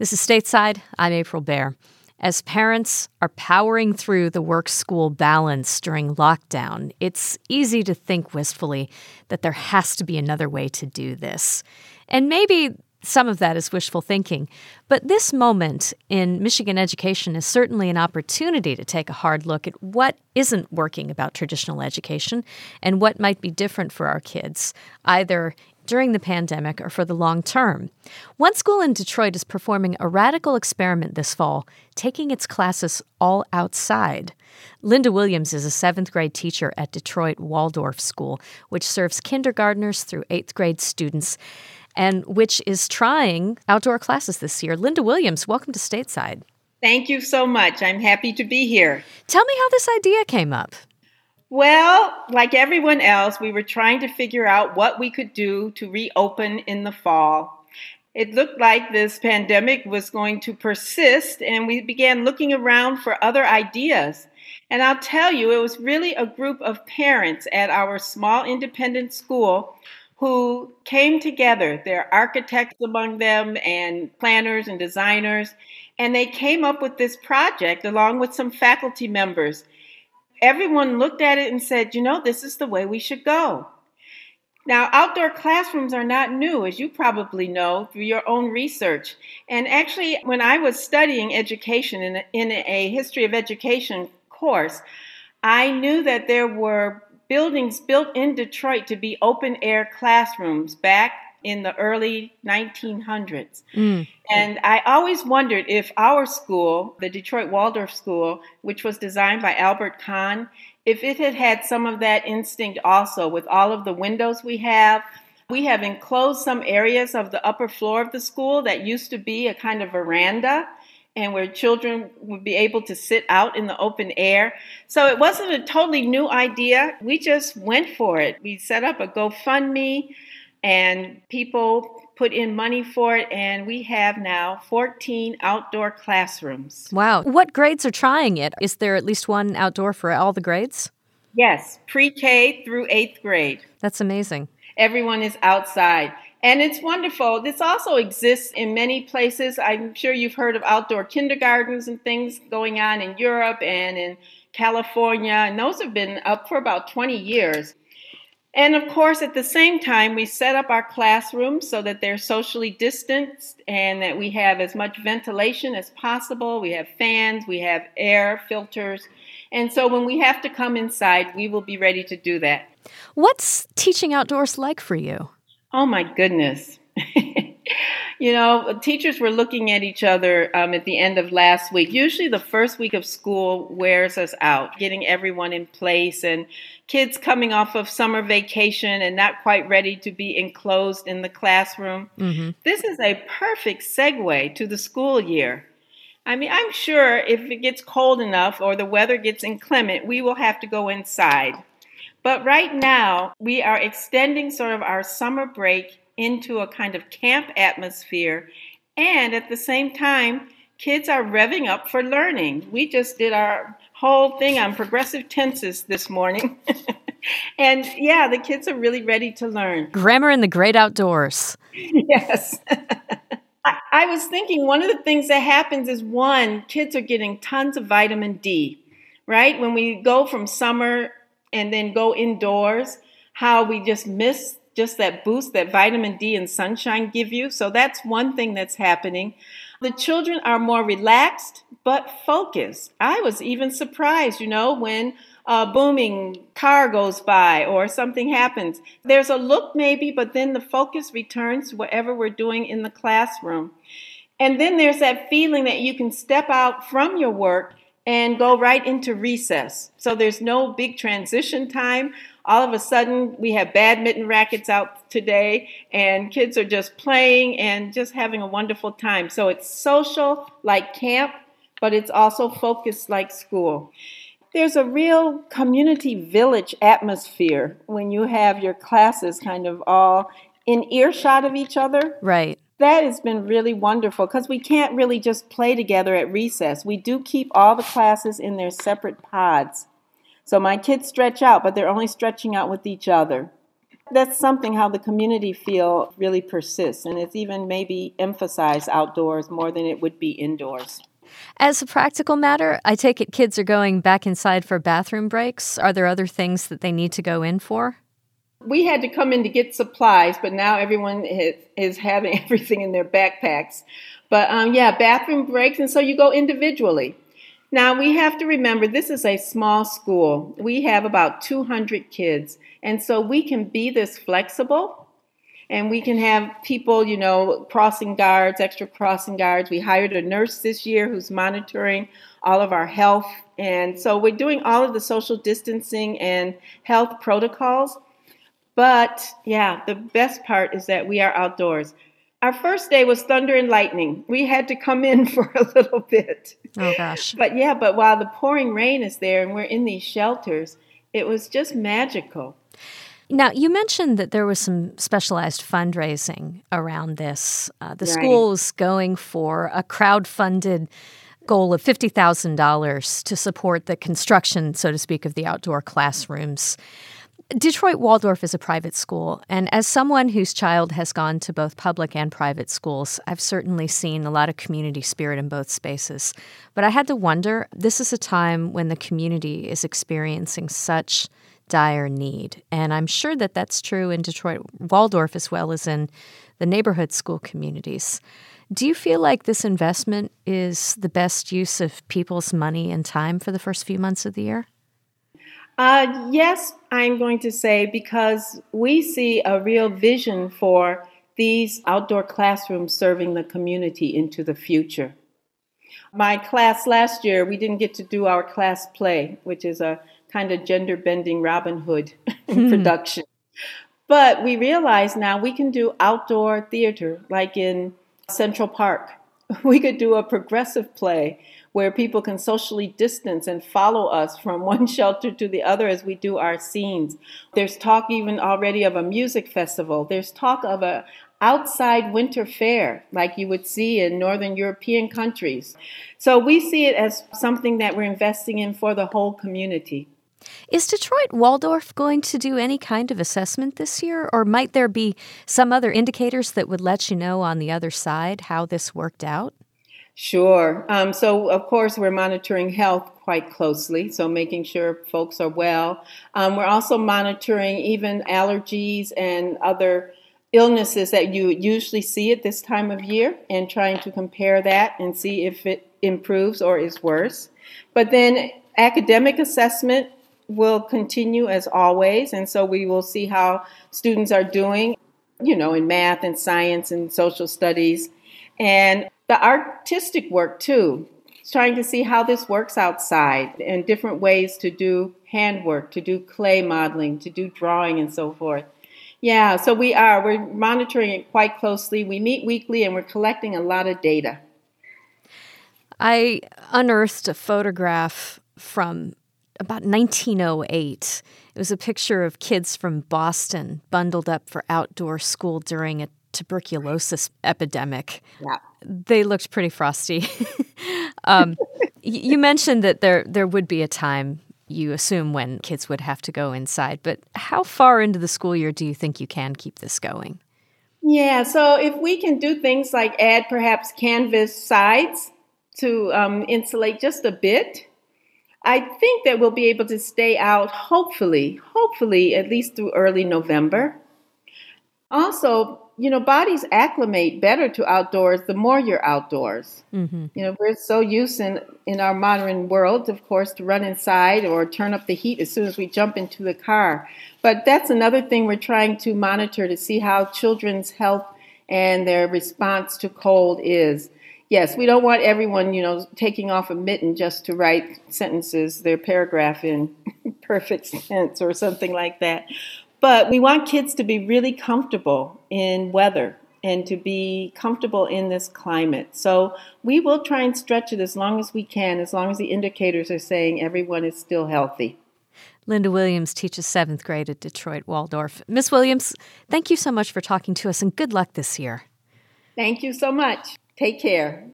This is Stateside. I'm April Baer. As parents are powering through the work-school balance during lockdown, it's easy to think wistfully that there has to be another way to do this. And maybe some of that is wishful thinking. But this moment in Michigan education is certainly an opportunity to take a hard look at what isn't working about traditional education and what might be different for our kids, either during the pandemic or for the long term. One school in Detroit is performing a radical experiment this fall, taking its classes all outside. Linda Williams is a 7th grade teacher at Detroit Waldorf School, which serves kindergartners through 8th grade students, and which is trying outdoor classes this year. Linda Williams, welcome to Stateside. Thank you so much. I'm happy to be here. Tell me how this idea came up. Well, like everyone else, we were trying to figure out what we could do to reopen in the fall. It looked like this pandemic was going to persist, and we began looking around for other ideas. And I'll tell you, it was really a group of parents at our small independent school who came together. There are architects among them and planners and designers, and they came up with this project along with some faculty members. Everyone looked at it and said, this is the way we should go. Now, outdoor classrooms are not new, as you probably know through your own research. And actually, when I was studying education in a history of education course, I knew that there were buildings built in Detroit to be open-air classrooms back in the early 1900s. And I always wondered if our school, the Detroit Waldorf School, which was designed by Albert Kahn, if it had had some of that instinct also with all of the windows we have. We have enclosed some areas of the upper floor of the school that used to be a kind of veranda and where children would be able to sit out in the open air. So it wasn't a totally new idea. We just went for it. We set up a GoFundMe, and people put in money for it, and we have now 14 outdoor classrooms. Wow. What grades are trying it? Is there at least one outdoor for all the grades? Yes, pre-K through 8th grade. That's amazing. Everyone is outside. And it's wonderful. This also exists in many places. I'm sure you've heard of outdoor kindergartens and things going on in Europe and in California, and those have been up for about 20 years. And of course, at the same time, we set up our classrooms so that they're socially distanced and that we have as much ventilation as possible. We have fans, we have air filters. And so when we have to come inside, we will be ready to do that. What's teaching outdoors like for you? Oh, my goodness. Teachers were looking at each other at the end of last week. Usually the first week of school wears us out, getting everyone in place and kids coming off of summer vacation and not quite ready to be enclosed in the classroom. Mm-hmm. This is a perfect segue to the school year. I mean, I'm sure if it gets cold enough or the weather gets inclement, we will have to go inside. But right now, we are extending sort of our summer break into a kind of camp atmosphere. And at the same time, kids are revving up for learning. We just did our whole thing on progressive tenses this morning. And yeah, the kids are really ready to learn. Grammar in the great outdoors. Yes. I was thinking one of the things that happens is, kids are getting tons of vitamin D, right? When we go from summer and then go indoors, how we just miss just that boost that vitamin D and sunshine give you. So that's one thing that's happening. The children are more relaxed, but focused. I was even surprised, when a booming car goes by or something happens. There's a look maybe, but then the focus returns to whatever we're doing in the classroom. And then there's that feeling that you can step out from your work and go right into recess. So there's no big transition time. All of a sudden, we have badminton rackets out today, and kids are just playing and just having a wonderful time. So it's social like camp, but it's also focused like school. There's a real community village atmosphere when you have your classes kind of all in earshot of each other. Right. That has been really wonderful because we can't really just play together at recess. We do keep all the classes in their separate pods. So my kids stretch out, but they're only stretching out with each other. That's something how the community feel really persists, and it's even maybe emphasized outdoors more than it would be indoors. As a practical matter, I take it kids are going back inside for bathroom breaks. Are there other things that they need to go in for? We had to come in to get supplies, but now everyone is having everything in their backpacks. But yeah, bathroom breaks, and so you go individually. Now, we have to remember this is a small school. We have about 200 kids, and so we can be this flexible, and we can have people, crossing guards, extra crossing guards. We hired a nurse this year who's monitoring all of our health, and so we're doing all of the social distancing and health protocols. But yeah, the best part is that we are outdoors. Our first day was thunder and lightning. We had to come in for a little bit. Oh, gosh. But while the pouring rain is there and we're in these shelters, it was just magical. Now, you mentioned that there was some specialized fundraising around this. The Right. school is going for a crowd-funded goal of $50,000 to support the construction, so to speak, of the outdoor classrooms. Detroit Waldorf is a private school, and as someone whose child has gone to both public and private schools, I've certainly seen a lot of community spirit in both spaces. But I had to wonder, this is a time when the community is experiencing such dire need, and I'm sure that that's true in Detroit Waldorf as well as in the neighborhood school communities. Do you feel like this investment is the best use of people's money and time for the first few months of the year? Yes, I'm going to say, because we see a real vision for these outdoor classrooms serving the community into the future. My class last year, we didn't get to do our class play, which is a kind of gender-bending Robin Hood production. But we realize now we can do outdoor theater, like in Central Park. We could do a progressive play where people can socially distance and follow us from one shelter to the other as we do our scenes. There's talk even already of a music festival. There's talk of a outside winter fair like you would see in Northern European countries. So we see it as something that we're investing in for the whole community. Is Detroit Waldorf going to do any kind of assessment this year, or might there be some other indicators that would let you know on the other side how this worked out? Sure. So, of course, we're monitoring health quite closely, so making sure folks are well. We're also monitoring even allergies and other illnesses that you usually see at this time of year and trying to compare that and see if it improves or is worse. But then academic assessment will continue as always, and so we will see how students are doing, in math and science and social studies. And the artistic work, too, trying to see how this works outside and different ways to do handwork, to do clay modeling, to do drawing and so forth. Yeah, so we're monitoring it quite closely. We meet weekly and we're collecting a lot of data. I unearthed a photograph from about 1908. It was a picture of kids from Boston bundled up for outdoor school during a tuberculosis epidemic. Yeah. They looked pretty frosty. You mentioned that there would be a time, you assume, when kids would have to go inside. But how far into the school year do you think you can keep this going? Yeah, so if we can do things like add perhaps canvas sides to insulate just a bit, I think that we'll be able to stay out, hopefully, at least through early November. Also, bodies acclimate better to outdoors the more you're outdoors. Mm-hmm. We're so used in our modern world, of course, to run inside or turn up the heat as soon as we jump into the car. But that's another thing we're trying to monitor to see how children's health and their response to cold is. Yes, we don't want everyone, taking off a mitten just to write sentences, their paragraph in perfect sense or something like that. But we want kids to be really comfortable in weather and to be comfortable in this climate. So we will try and stretch it as long as we can, as long as the indicators are saying everyone is still healthy. Linda Williams teaches 7th grade at Detroit Waldorf. Miss Williams, thank you so much for talking to us, and good luck this year. Thank you so much. Take care.